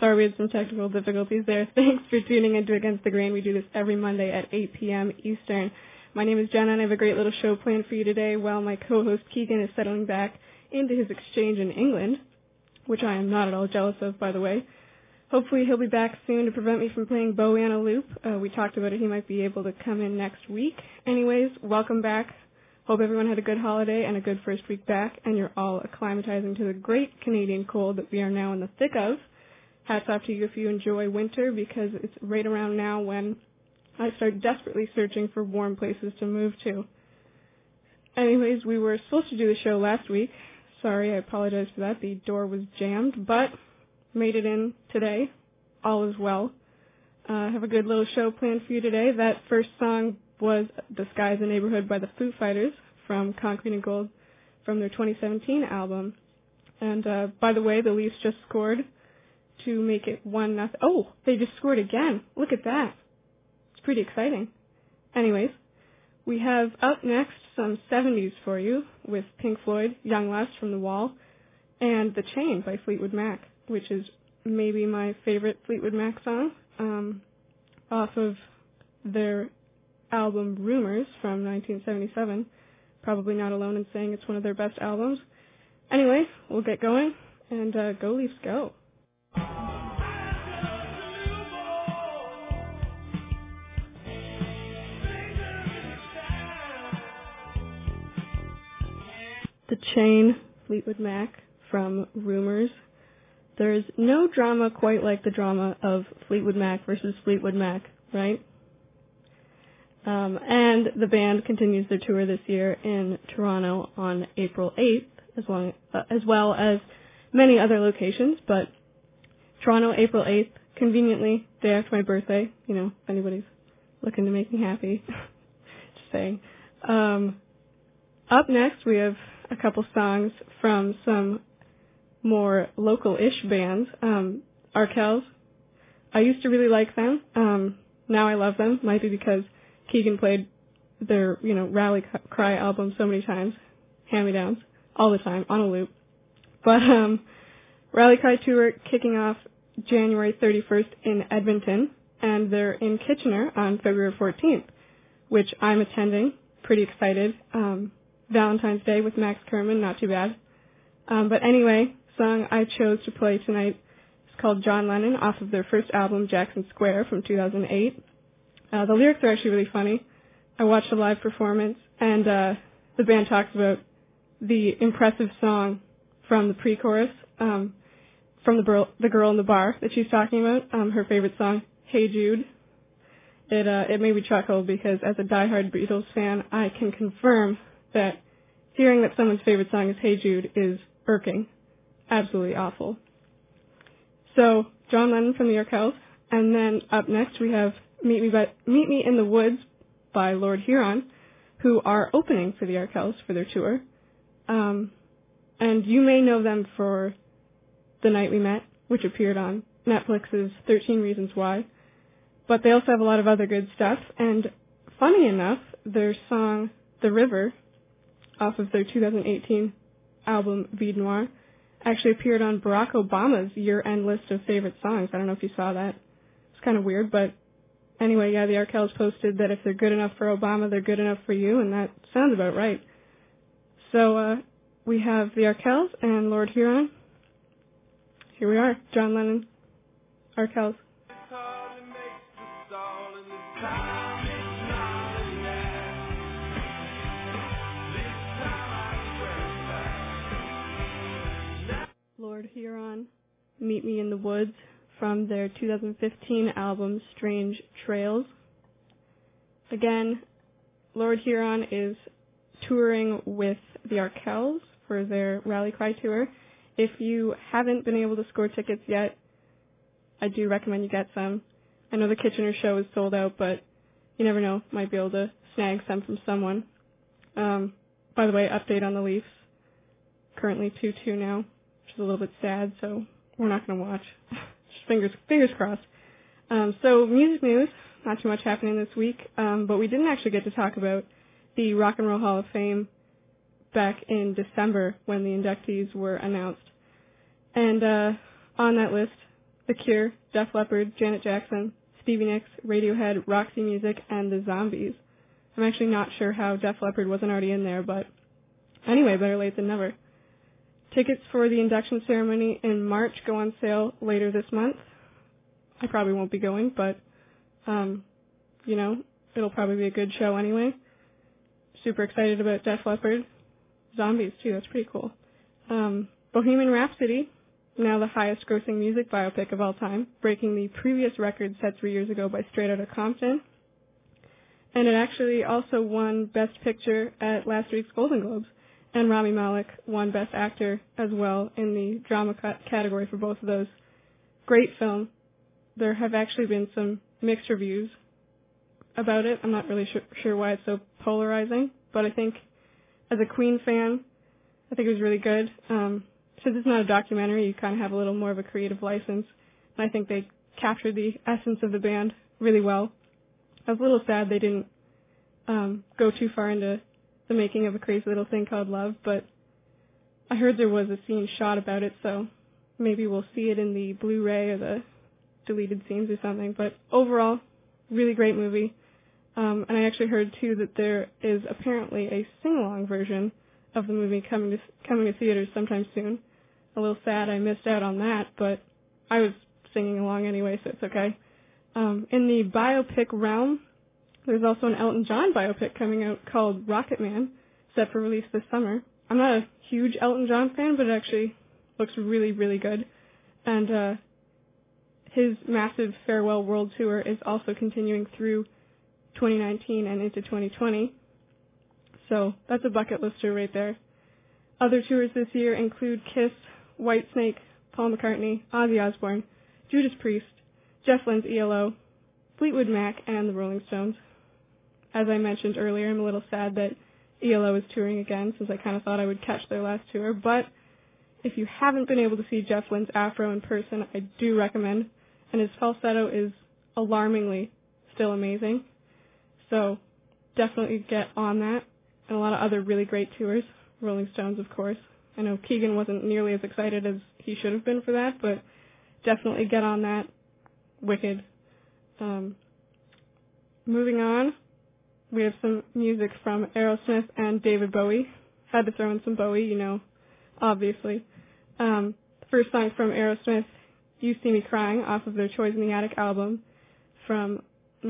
Sorry we had some technical difficulties there. Thanks for tuning into Against the Grain. We do this every Monday at 8 p.m. Eastern. My name is Jenna, and I have a great little show planned for you today while my co-host Keegan is settling back into his exchange in England, which I am not at all jealous of, by the way. Hopefully he'll be back soon to prevent me from playing Bowie on a loop. We talked about it. He might be able to come in next week. Anyways, welcome back. Hope everyone had a good holiday and a good first week back, and you're all acclimatizing to the great Canadian cold that we are now in the thick of. Hats off to you if you enjoy winter, because it's right around now when I start desperately searching for warm places to move to. Anyways, we were supposed to do the show last week. Sorry, I apologize for that. The door was jammed, but made it in today. All is well. I have a good little show planned for you today. That first song was The Sky's the Neighborhood by the Foo Fighters from Concrete and Gold from their 2017 album. And by the way, the Leafs just scored to make it 1-0. Oh, they just scored again. Look at that. It's pretty exciting. Anyways, we have up next some 70s for you with Pink Floyd, Young Last from the Wall, and The Chain by Fleetwood Mac, which is maybe my favorite Fleetwood Mac song, off of their album Rumors from 1977. Probably not alone in saying it's one of their best albums. Anyway, we'll get going, and go Leafs go. The Chain, Fleetwood Mac from Rumors. There's no drama quite like the drama of Fleetwood Mac versus Fleetwood Mac, right? And the band continues their tour this year in Toronto on April 8th, as well as many other locations. But Toronto, April 8th, conveniently, day after my birthday, if anybody's looking to make me happy. Just saying. Up next, we have a couple songs from some more local-ish bands. Arkells. I used to really like them. Now I love them. Might be because Keegan played their, Rally Cry album so many times. Hand-me-downs. All the time. On a loop. But, Rally Cry tour kicking off January 31st in Edmonton. And they're in Kitchener on February 14th, which I'm attending. Pretty excited. Valentine's Day with Max Kerman. Not too bad. But anyway, song I chose to play tonight is called John Lennon off of their first album, Jackson Square, from 2008. The lyrics are actually really funny. I watched a live performance, and the band talks about the impressive song from the pre-chorus, from the girl in the bar that she's talking about, her favorite song, Hey Jude. It made me chuckle because as a diehard Beatles fan, I can confirm that hearing that someone's favorite song is Hey Jude is irking. Absolutely awful. So, John Lennon from the Arkells, and then up next we have Meet Me in the Woods by Lord Huron, who are opening for the Arkells for their tour. And you may know them for The Night We Met, which appeared on Netflix's 13 Reasons Why. But they also have a lot of other good stuff. And funny enough, their song The River, off of their 2018 album Vide Noir, actually appeared on Barack Obama's year-end list of favorite songs. I don't know if you saw that. It's kind of weird, but anyway, yeah, the Arkells posted that if they're good enough for Obama, they're good enough for you, and that sounds about right. So we have the Arkells and Lord Huron. Here we are, John Lennon, Arkells. Lord Huron, Meet Me in the Woods, from their 2015 album Strange Trails. Again, Lord Huron is touring with the Arkells for their Rally Cry tour. If you haven't been able to score tickets yet, I do recommend you get some. I know the Kitchener show is sold out, but you never know. Might be able to snag some from someone. By the way, update on the Leafs. Currently 2-2 now, which is a little bit sad, so we're not going to watch. Just fingers crossed. So music news, not too much happening this week, but we didn't actually get to talk about the Rock and Roll Hall of Fame back in December when the inductees were announced. And on that list, The Cure, Def Leppard, Janet Jackson, Stevie Nicks, Radiohead, Roxy Music, and the Zombies. I'm actually not sure how Def Leppard wasn't already in there, but anyway, better late than never. Tickets for the induction ceremony in March go on sale later this month. I probably won't be going, but, it'll probably be a good show anyway. Super excited about Def Leppard. Zombies, too. That's pretty cool. Bohemian Rhapsody, now the highest grossing music biopic of all time, breaking the previous record set 3 years ago by Straight Outta Compton. And it actually also won Best Picture at last week's Golden Globes. And Rami Malek won Best Actor as well in the drama category for both of those. Great film. There have actually been some mixed reviews about it. I'm not really sure why it's so polarizing, but I think as a Queen fan, I think it was really good. Since it's not a documentary, you kind of have a little more of a creative license, and I think they captured the essence of the band really well. I was a little sad they didn't go too far into the making of A Crazy Little Thing Called Love, but I heard there was a scene shot about it, so maybe we'll see it in the Blu-ray or the deleted scenes or something. But overall, really great movie. And I actually heard, too, that there is apparently a sing-along version of the movie coming to theaters sometime soon. A little sad I missed out on that, but I was singing along anyway, so it's okay. In the biopic realm, there's also an Elton John biopic coming out called Rocket Man, set for release this summer. I'm not a huge Elton John fan, but it actually looks really, really good. And his massive farewell world tour is also continuing through 2019 and into 2020. So that's a bucket lister right there. Other tours this year include Kiss, Whitesnake, Paul McCartney, Ozzy Osbourne, Judas Priest, Jeff Lynne's ELO, Fleetwood Mac, and the Rolling Stones. As I mentioned earlier, I'm a little sad that ELO is touring again, since I kind of thought I would catch their last tour. But if you haven't been able to see Jeff Lynne's afro in person, I do recommend. And his falsetto is alarmingly still amazing. So definitely get on that. And a lot of other really great tours. Rolling Stones, of course. I know Keegan wasn't nearly as excited as he should have been for that, but definitely get on that. Wicked. Moving on, we have some music from Aerosmith and David Bowie. Had to throw in some Bowie, obviously. The first song from Aerosmith, You See Me Crying, off of their Toys in the Attic album from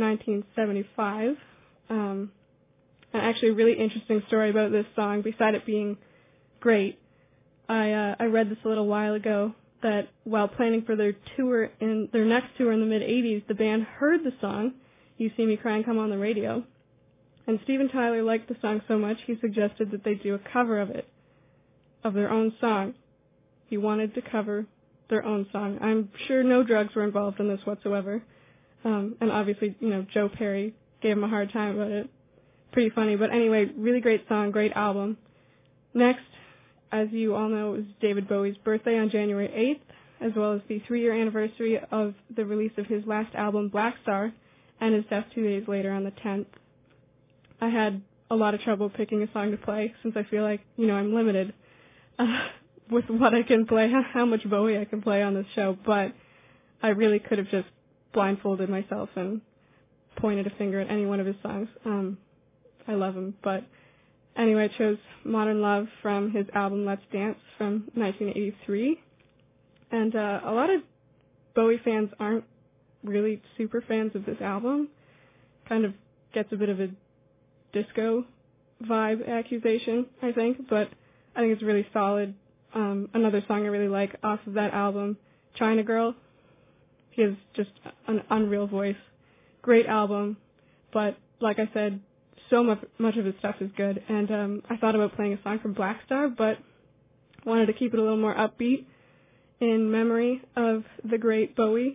1975. And actually a really interesting story about this song, beside it being great. I read this a little while ago, that while planning for their next tour in the mid-'80s, the band heard the song, You See Me Crying, come on the radio. And Steven Tyler liked the song so much, he suggested that they do a cover of it, of their own song. He wanted to cover their own song. I'm sure no drugs were involved in this whatsoever. And obviously, Joe Perry gave him a hard time about it. Pretty funny. But anyway, really great song, great album. Next, as you all know, it was David Bowie's birthday on January 8th, as well as the 3-year anniversary of the release of his last album, Black Star, and his death 2 days later on the 10th. I had a lot of trouble picking a song to play, since I feel like, I'm limited with what I can play, how much Bowie I can play on this show, but I really could have just blindfolded myself and pointed a finger at any one of his songs. I love him, but anyway, I chose Modern Love from his album Let's Dance from 1983. And a lot of Bowie fans aren't really super fans of this album. Kind of gets a bit of a disco vibe accusation, I think, but I think it's really solid. Another song I really like off of that album, China Girl. He has just an unreal voice. Great album, but like I said, so much of his stuff is good. And I thought about playing a song from Black Star, but wanted to keep it a little more upbeat in memory of the great Bowie.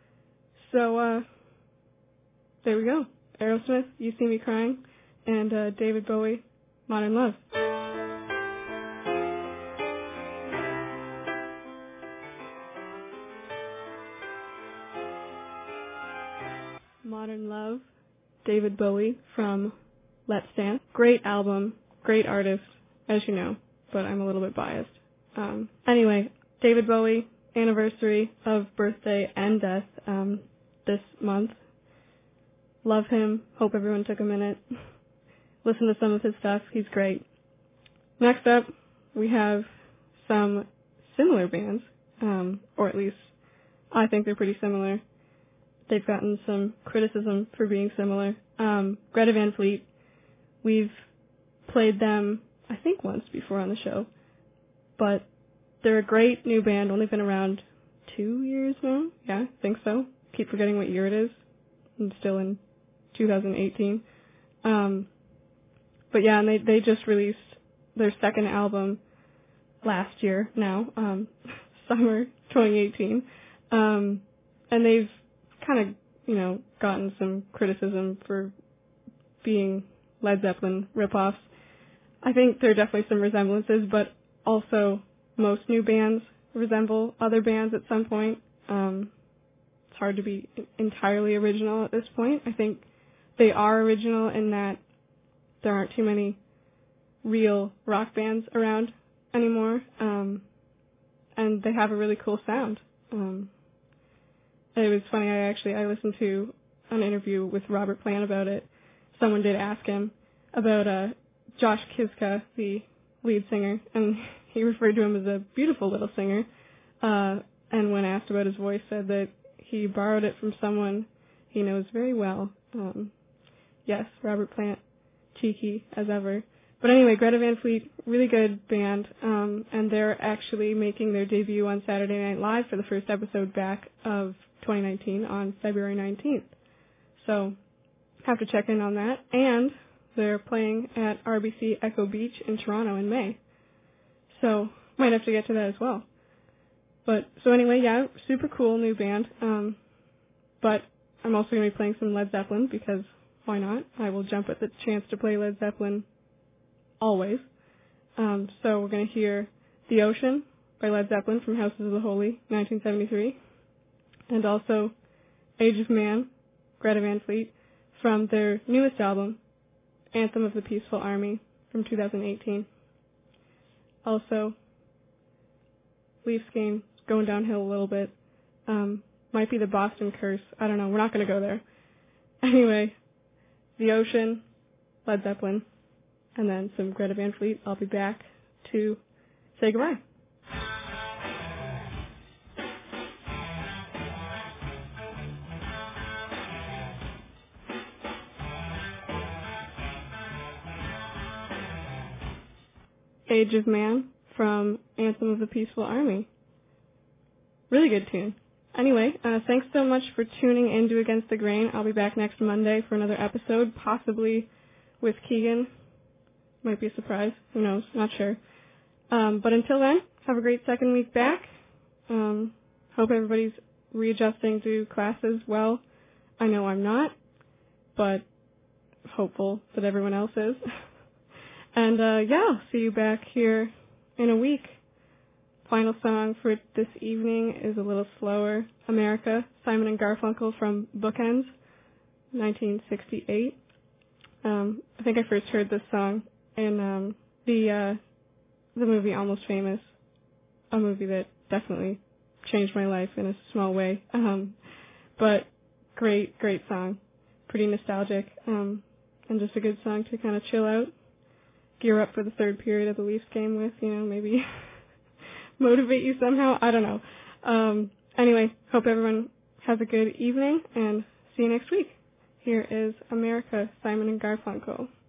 So there we go. Aerosmith, You See Me Crying, and David Bowie, Modern Love. Modern Love, David Bowie from Let's Dance. Great album, great artist, as you know, but I'm a little bit biased. Anyway, David Bowie, anniversary of birthday and death this month. Love him. Hope everyone took a minute. Listen to some of his stuff. He's great. Next up, we have some similar bands, or at least I think they're pretty similar. They've gotten some criticism for being similar. Greta Van Fleet, we've played them, I think, once before on the show, but they're a great new band, only been around 2 years now. Yeah, I think so. Keep forgetting what year it is. I'm still in 2018. But yeah, and they just released their second album last year now, summer 2018. And they've kind of, gotten some criticism for being Led Zeppelin ripoffs. I think there are definitely some resemblances, but also most new bands resemble other bands at some point. It's hard to be entirely original at this point. I think they are original in that there aren't too many real rock bands around anymore, and they have a really cool sound. It was funny, I listened to an interview with Robert Plant about it. Someone did ask him about Josh Kiszka, the lead singer, and he referred to him as a beautiful little singer, and when asked about his voice, said that he borrowed it from someone he knows very well. Yes, Robert Plant, cheeky as ever. But anyway, Greta Van Fleet, really good band, and they're actually making their debut on Saturday Night Live for the first episode back of 2019 on February 19th. So, have to check in on that. And they're playing at RBC Echo Beach in Toronto in May. So, might have to get to that as well. But, so anyway, yeah, super cool new band. But I'm also going to be playing some Led Zeppelin because why not? I will jump at the chance to play Led Zeppelin always. So we're going to hear The Ocean by Led Zeppelin from Houses of the Holy, 1973. And also Age of Man, Greta Van Fleet, from their newest album, Anthem of the Peaceful Army, from 2018. Also, Leafs game going downhill a little bit. Might be the Boston curse. I don't know. We're not going to go there. Anyway, The Ocean, Led Zeppelin, and then some Greta Van Fleet. I'll be back to say goodbye. Age of Man from Anthem of the Peaceful Army. Really good tune. Anyway, thanks so much for tuning in to Against the Grain. I'll be back next Monday for another episode, possibly with Keegan. Might be a surprise. Who knows? Not sure. But until then, have a great second week back. Hope everybody's readjusting to classes well. I know I'm not, but hopeful that everyone else is. And yeah, I'll see you back here in a week. Final song for this evening is a little slower. America, Simon and Garfunkel from Bookends, 1968. I think I first heard this song in the movie Almost Famous, a movie that definitely changed my life in a small way. But great song, pretty nostalgic, and just a good song to kind of chill out, gear up for the third period of the Leafs game with, maybe motivate you somehow. I don't know. Anyway, hope everyone has a good evening and see you next week. Here is America, Simon and Garfunkel.